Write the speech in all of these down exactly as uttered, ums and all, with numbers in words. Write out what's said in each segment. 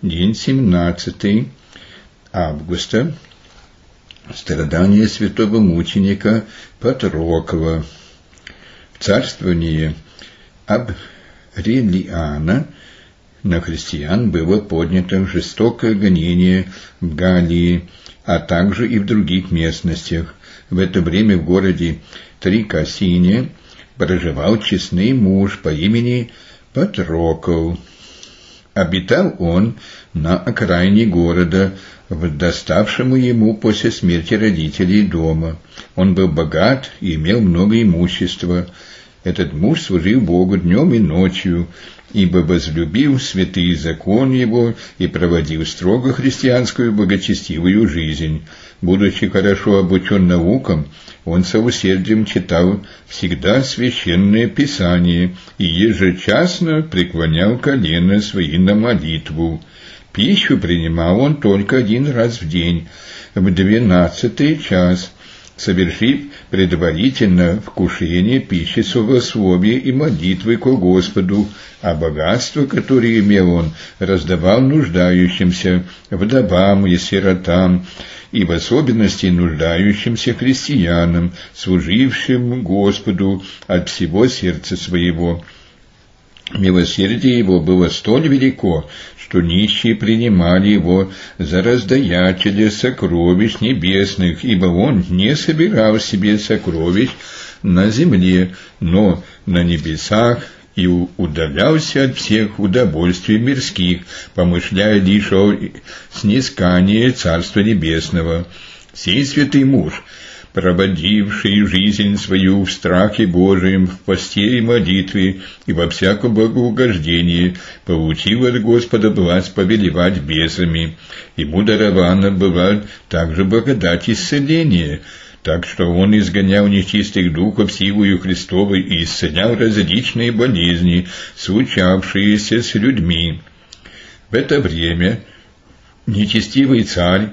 день семнадцатый августа, страдания святого мученика Патрокла. В царствовании Аврелиана на христиан было поднято жестокое гонение в Галлии, а также и в других местностях. В это время в городе Трикасине проживал честный муж по имени Патрокл. Обитал он на окраине города, в доставшему ему после смерти родителей дома. Он был богат и имел много имущества. Этот муж служил Богу днем и ночью, ибо возлюбил святый закон его и проводил строго христианскую благочестивую жизнь. Будучи хорошо обучен наукам, он со усердием читал всегда священное Писание и ежечасно преклонял колено свои на молитву. Пищу принимал он только один раз в день, в двенадцатый час, совершив предварительно вкушение пищи словословия и молитвы ко Господу, а богатство, которое имел он, раздавал нуждающимся, вдовам и сиротам, и в особенности нуждающимся христианам, служившим Господу от всего сердца своего. Милосердие его было столь велико, что нищие принимали его за раздаятеля сокровищ небесных, ибо он не собирал себе сокровищ на земле, но на небесах, и удалялся от всех удовольствий мирских, помышляя лишь о снискании Царства Небесного. Сей святый муж, проводивший жизнь свою в страхе Божием, в посте и молитве и во всяком благоугождении, получил от Господа власть повелевать бесами. Ему дарована была также благодать исцеления, так что он изгонял нечистых духов силою Христовой и исцелял различные болезни, случавшиеся с людьми. В это время нечестивый царь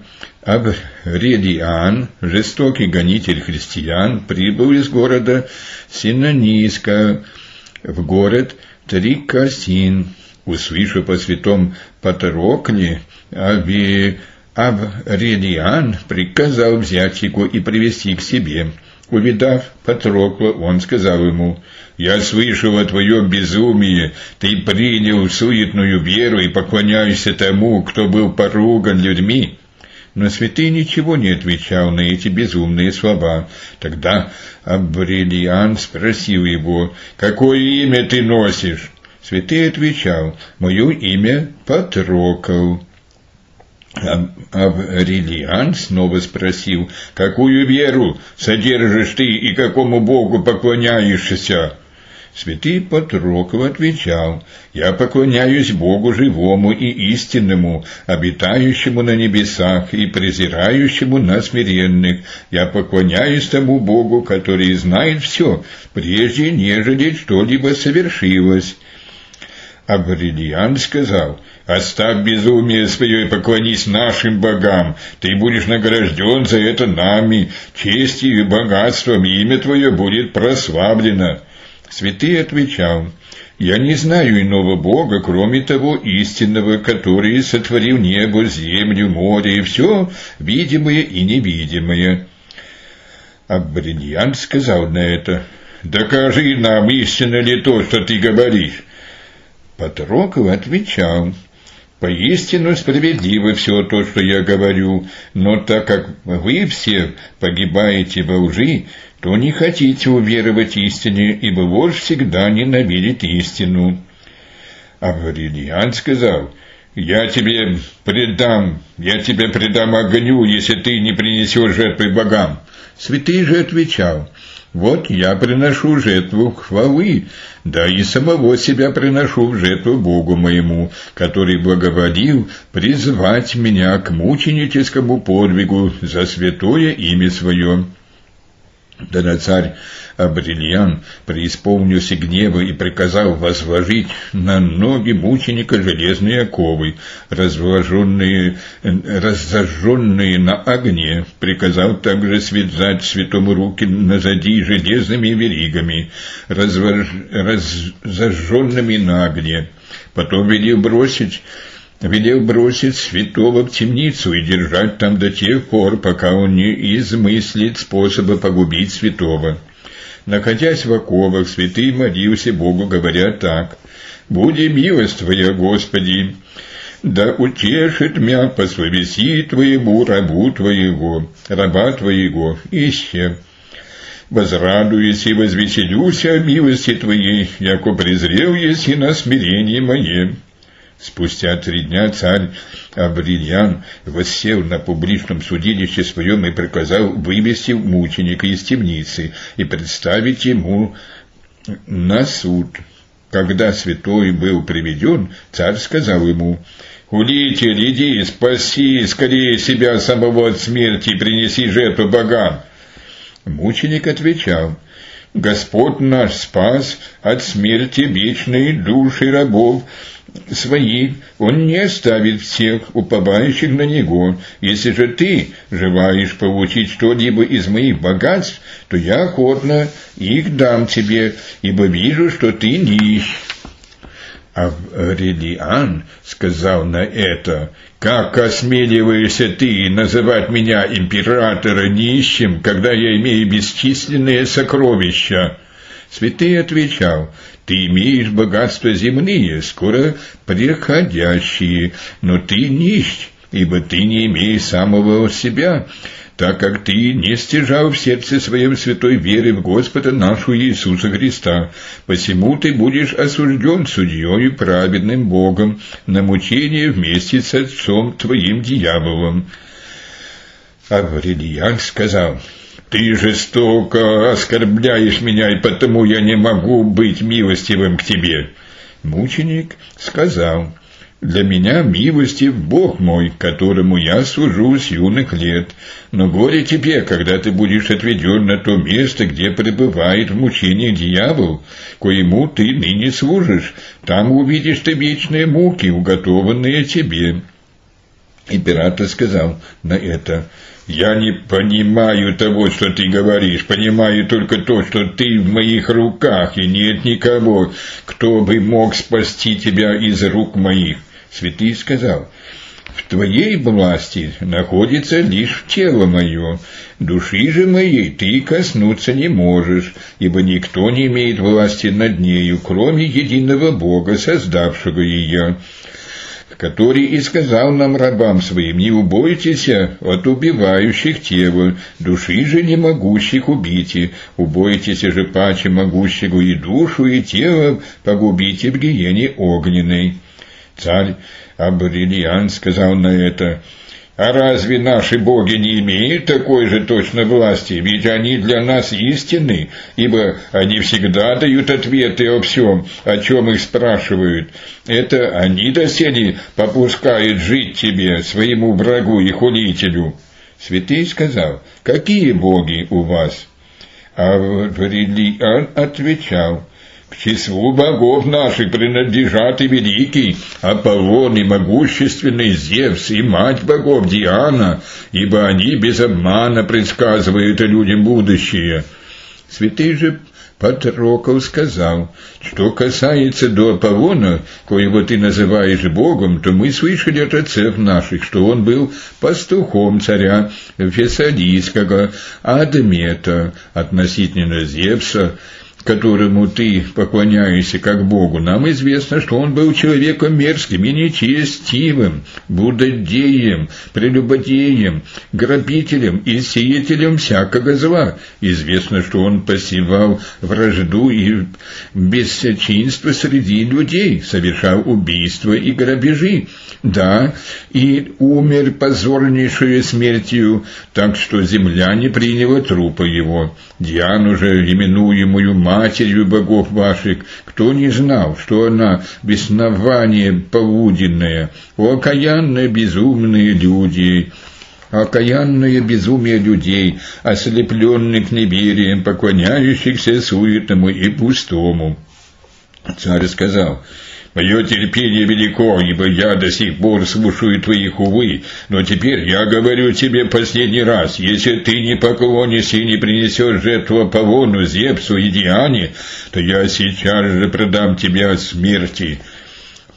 Аврелиан, жестокий гонитель христиан, прибыл из города Синониска в город Трикасин. Услышав о святом Патрокле, Аврелиан приказал взять его и привести к себе. Увидав Патрокла, он сказал ему: «Я слышал о твоем безумии, ты принял суетную веру и поклоняешься тому, кто был поруган людьми». Но святый ничего не отвечал на эти безумные слова. Тогда Аврелиан спросил его: «Какое имя ты носишь?» Святый отвечал: «Мое имя Патрокл». Аврелиан снова спросил: «Какую веру содержишь ты и какому Богу поклоняешься?» Святый Патрокл отвечал: «Я поклоняюсь Богу живому и истинному, обитающему на небесах и презирающему на смиренных. Я поклоняюсь тому Богу, который знает все, прежде нежели что-либо совершилось». Аврелиан сказал: «Оставь безумие свое и поклонись нашим богам. Ты будешь награжден за это нами, честью и богатством, и имя твое будет прославлено». Святый отвечал: «Я не знаю иного Бога, кроме того истинного, который сотворил небо, землю, море и все видимое и невидимое». Аврелиан сказал на это: «Докажи нам, истинно ли то, что ты говоришь». Патрокл отвечал: «Поистину справедливо все то, что я говорю, но так как вы все погибаете во лжи, то не хотите уверовать истине, ибо ложь всегда ненавидит истину». Аврелиан сказал: «Я тебе предам, я тебе предам огню, если ты не принесешь жертвы богам». Святый же отвечал: «Вот я приношу жертву хвалы, да и самого себя приношу в жертву Богу моему, который благоволил призвать меня к мученическому подвигу за святое имя свое». Тогда царь Аврелиан преисполнился гнева и приказал возложить на ноги мученика железные оковы, разложенные, разожженные на огне. Приказал также связать святому руки назади железными веригами, разожженными на огне. Потом велел бросить велел бросить святого в темницу и держать там до тех пор, пока он не измыслит способа погубить святого. Находясь в оковах, святый молился Богу, говоря так: «Буди милость Твоя, Господи, да утешит мя по совести Твоему рабу Твоего, раба Твоего, ище. Возрадуюсь и возвеселюсь о милости Твоей, яко презрел еси на смирение мое». Спустя три дня царь Аврелиан воссел на публичном судилище своем и приказал вывести мученика из темницы и представить ему на суд. Когда святой был приведен, царь сказал ему: «Хулитель, иди, спаси скорее себя самого от смерти и принеси жертву богам». Мученик отвечал: «Господь наш спас от смерти вечной души рабов своих, Он не оставит всех уповающих на Него. Если же ты желаешь получить что-либо из моих богатств, то я охотно их дам тебе, ибо вижу, что ты нищ». Аврелиан сказал на это: «Как осмеливаешься ты называть меня, императора, нищим, когда я имею бесчисленные сокровища?» Святый отвечал: «Ты имеешь богатства земные, скоро приходящие, но ты нищ, ибо ты не имеешь самого себя, так как ты не стяжал в сердце своем святой веры в Господа нашего Иисуса Христа. Посему ты будешь осужден судьей праведным Богом на мучение вместе с отцом твоим дьяволом». Аврелиан сказал: «Ты жестоко оскорбляешь меня, и потому я не могу быть милостивым к тебе». Мученик сказал: «Для меня милостив Бог мой, которому я служу с юных лет. Но горе тебе, когда ты будешь отведен на то место, где пребывает в мучениях дьявол, коему ты ныне служишь. Там увидишь ты вечные муки, уготованные тебе». Император сказал на это: «Я не понимаю того, что ты говоришь, понимаю только то, что ты в моих руках, и нет никого, кто бы мог спасти тебя из рук моих». Святый сказал: «В твоей власти находится лишь тело мое, души же моей ты коснуться не можешь, ибо никто не имеет власти над нею, кроме единого Бога, создавшего ее, который и сказал нам, рабам своим: не убойтесь от убивающих тело, души же не могущих убить, убойтесь же паче могущего и душу, и тело погубите в гиене огненной». Царь Аврелиан сказал на это: «А разве наши боги не имеют такой же точно власти? Ведь они для нас истинны, ибо они всегда дают ответы о всем, о чем их спрашивают. Это они доселе попускают жить тебе, своему врагу и хулителю». Святый сказал: «Какие боги у вас?» Аврелиан отвечал: «К числу богов наших принадлежат и великий Аполлон, и могущественный Зевс, и мать богов Диана, ибо они без обмана предсказывают людям будущее». Святый же Патрокол сказал: «Что касается до Аполлона, коего ты называешь богом, то мы слышали от отцов наших, что он был пастухом царя Фессалийского Адмета. Относительно Зевса, которому ты поклоняешься как Богу, нам известно, что он был человеком мерзким и нечестивым, блудодеем, прелюбодеем, грабителем и сеятелем всякого зла. Известно, что он посевал вражду и бесчинство среди людей, совершал убийства и грабежи. Да, и умер позорнейшую смертью, так что земля не приняла трупа его. Диану же, именуемую матерью богов ваших, кто не знал, что она беснование полуденное? О, окаянные безумные люди! Окаянное безумие людей, ослепленных неверием, поклоняющихся суетному и пустому». Царь сказал: «Мое терпение велико, ибо я до сих пор слушаю твоих увы, но теперь я говорю тебе последний раз: если ты не поклонишься и не принесешь жертву Аполлону, Зевсу и Диане, то я сейчас же предам тебя смерти».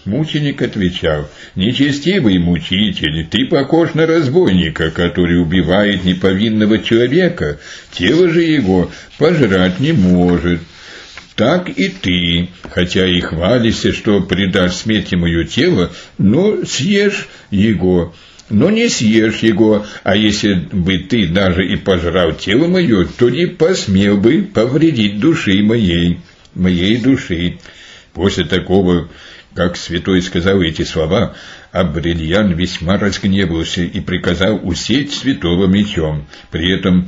Мученик отвечал: «Нечестивый мучитель, ты похож на разбойника, который убивает неповинного человека, тело же его пожрать не может. Так и ты, хотя и хвалишься, что предашь смерти мое тело, но съешь его». Но не съешь его, а если бы ты даже и пожрал тело мое, то не посмел бы повредить души моей, моей души. После такого, как святой сказал эти слова, Абрелиян весьма разгневался и приказал усечь святого мечом. При этом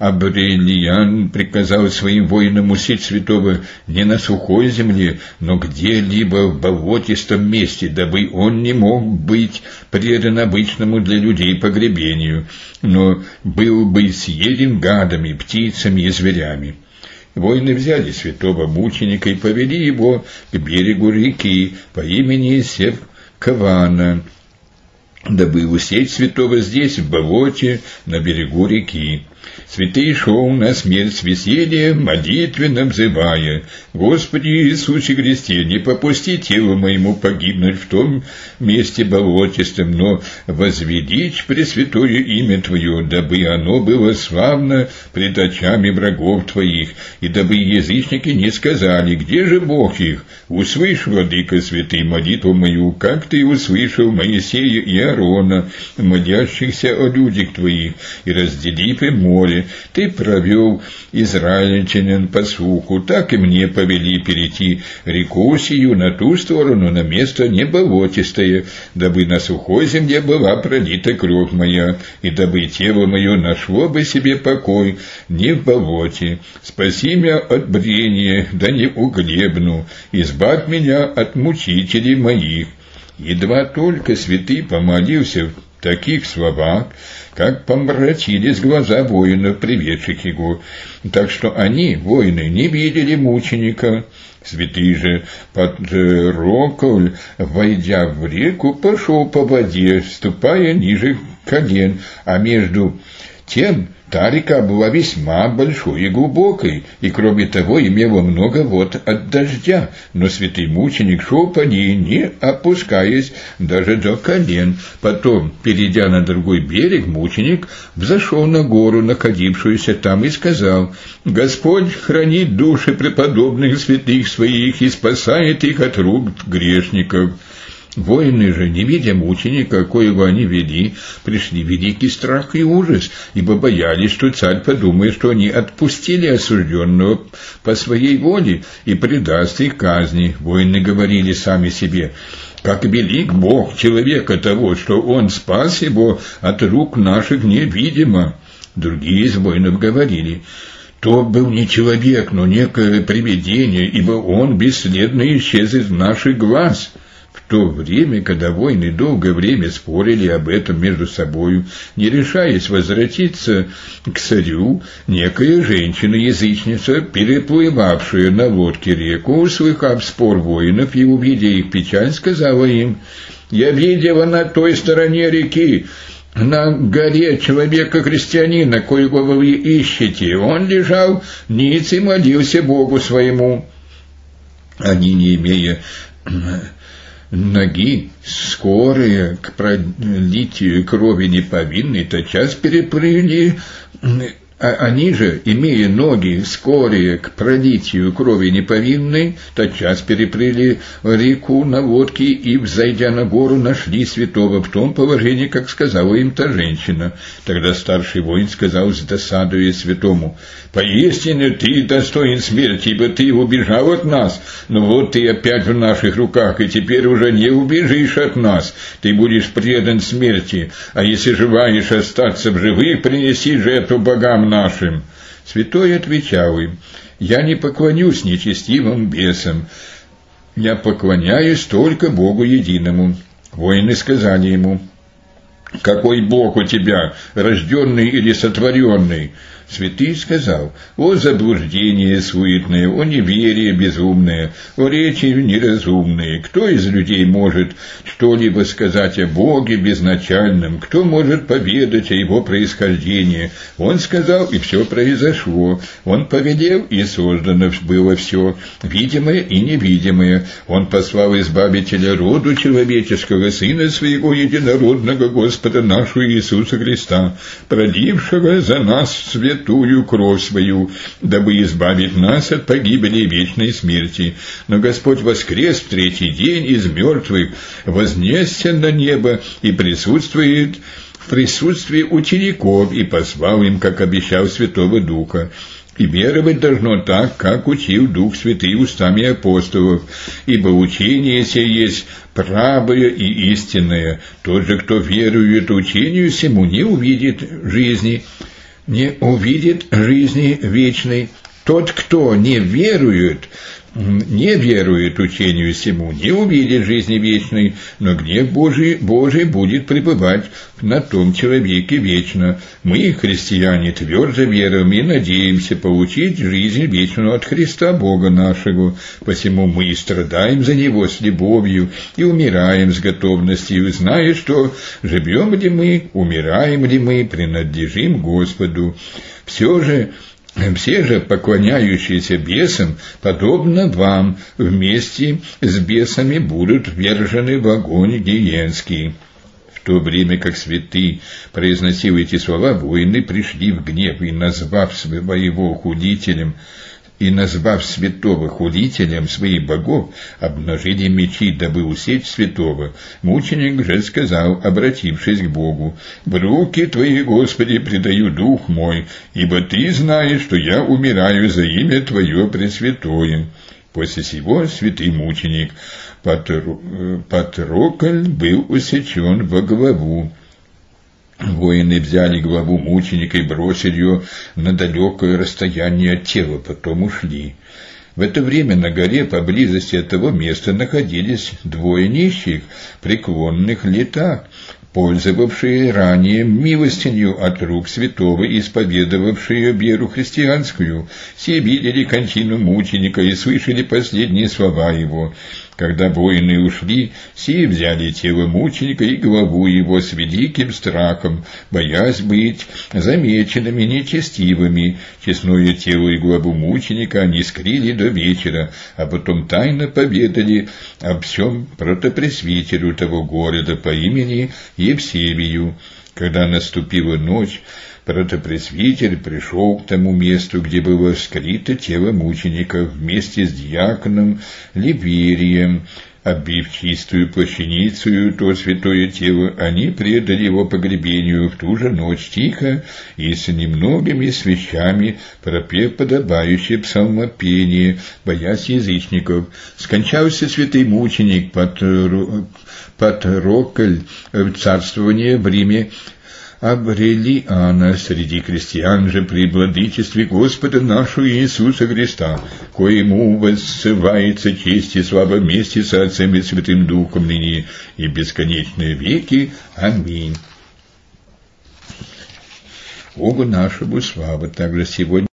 Абрелиян приказал своим воинам усечь святого не на сухой земле, но где-либо в болотистом месте, дабы он не мог быть предан обычному для людей погребению, но был бы съеден гадами, птицами и зверями. Воины взяли святого мученика и повели его к берегу реки по имени Севкавана, дабы усечь святого здесь, в болоте, на берегу реки. Святый шел на смерть с весельем, молитвенно взывая: «Господи Иисусе Христе, не попусти телу моему погибнуть в том месте болотистом, но возвеличь пресвятое имя Твое, дабы оно было славно пред очами врагов Твоих, и дабы язычники не сказали: где же Бог их? Услышь, владыка святый, молитву мою, как Ты услышал Моисея и Аарона, молящихся о людях Твоих, и раздели море. Ты провел израильтянин по суху, так и мне повели перейти реку сию на ту сторону, на место неболотистое, дабы на сухой земле была пролита кровь моя, и дабы тело мое нашло бы себе покой не в болоте. Спаси меня от брения, да не угребну, избавь меня от мучителей моих». Едва только святый помолился в таких словах, как помрачились глаза воинов, приведших его, так что они, воины, не видели мученика. Святый же Патроколь, войдя в реку, пошел по воде, ступая ниже колен, а между тем та река была весьма большой и глубокой, и, кроме того, имела много вод от дождя, но святый мученик шел по ней, не опускаясь даже до колен. Потом, перейдя на другой берег, мученик взошел на гору, находившуюся там, и сказал: «Господь хранит души преподобных святых своих и спасает их от рук грешников». Воины же, не видя мученика, коего они вели, пришли в великий страх и ужас, ибо боялись, что царь подумает, что они отпустили осужденного по своей воле и предаст их казни. Воины говорили сами себе: «Как велик Бог человека того, что Он спас его от рук наших невидимо». Другие из воинов говорили: «То был не человек, но некое привидение, ибо он бесследно исчез из наших глаз». В то время, когда воины долгое время спорили об этом между собою, не решаясь возвратиться к царю, некая женщина-язычница, переплывавшая на лодке реку, услыхав спор воинов и увидя их печаль, сказала им: «Я видела на той стороне реки, на горе, человека-христианина, коего вы ищете. Он лежал ниц и молился Богу своему». Они, не имея ноги, скорые к пролитию крови неповинной, тотчас переплыли. Они же, имея ноги, скорые к пролитию крови неповинной, тотчас переплыли реку на лодке и, взойдя на гору, нашли святого в том положении, как сказала им та женщина. Тогда старший воин сказал с досадою святому: «Поистине ты достоин смерти, ибо ты убежал от нас, но вот ты опять в наших руках, и теперь уже не убежишь от нас, ты будешь предан смерти, а если желаешь остаться в живых, принеси жертву богам нашим». Святой отвечал им: «Я не поклонюсь нечестивым бесам, я поклоняюсь только Богу единому». Воины сказали ему: какой Бог у тебя, рожденный или сотворенный? Святый сказал: о заблуждение суетное, о неверие безумное, о речи неразумные. Кто из людей может что-либо сказать о Боге безначальном? Кто может поведать о Его происхождении? Он сказал, и все произошло. Он повелел, и создано было все, видимое и невидимое. Он послал избавителя роду человеческого, Сына Своего единородного, Господа нашего Иисуса Христа, пролившего за нас свет святую кровь свою, дабы избавить нас от погибели и вечной смерти. Но Господь воскрес в третий день из мертвых, вознесся на небо и присутствует в присутствии учеников и послал им, как обещал, Святого Духа. И веровать должно так, как учил Дух Святый устами апостолов, ибо учение сие есть правое и истинное. Тот же, кто верует учению сему, не увидит жизни, не увидит жизни вечной. Тот, кто не верует, не верует учению сему, не увидит жизни вечной, но гнев Божий, Божий будет пребывать на том человеке вечно. Мы, христиане, твердо веруем и надеемся получить жизнь вечную от Христа Бога нашего, посему мы и страдаем за Него с любовью и умираем с готовностью, зная, что живем ли мы, умираем ли мы, принадлежим Господу. Все же Все же, поклоняющиеся бесам, подобно вам, вместе с бесами будут ввержены в огонь гиенский». В то время, как святый произносил эти слова, воины пришли в гнев, и, назвав своего хулителем, и, назвав святого хулителем своих богов, обнажили мечи, дабы усечь святого. Мученик же сказал, обратившись к Богу: «В руки Твои, Господи, предаю дух мой, ибо Ты знаешь, что я умираю за имя Твое пресвятое». После сего святый мученик Патрокль был усечен во главу. Воины взяли главу мученика и бросили ее на далекое расстояние от тела, потом ушли. В это время на горе поблизости от того места находились двое нищих, преклонных лета, пользовавшие ранее милостинью от рук святого, исповедовавшие веру христианскую. Все видели кончину мученика и слышали последние слова его. Когда воины ушли, все взяли тело мученика и главу его с великим страхом, боясь быть замеченными нечестивыми. Честное тело и главу мученика они скрыли до вечера, а потом тайно поведали об всем протопресвитеру того города по имени Евсевию. Когда наступила ночь, протопресвитер пришел к тому месту, где было скрыто тело мученика, вместе с диаконом Ливерием. Оббив чистую плащаницею то святое тело, они предали его погребению в ту же ночь тихо и с немногими свечами, пропев подобающее псалмопение, боясь язычников. Скончался святый мученик Патрокль в царствовании в Риме Аврелиана. Среди христиан же при владычестве Господа нашего Иисуса Христа, коему воссылается честь и слава вместе со Отцем и Святым Духом ныне и бесконечные веки. Аминь. Богу нашему слава. Также сегодня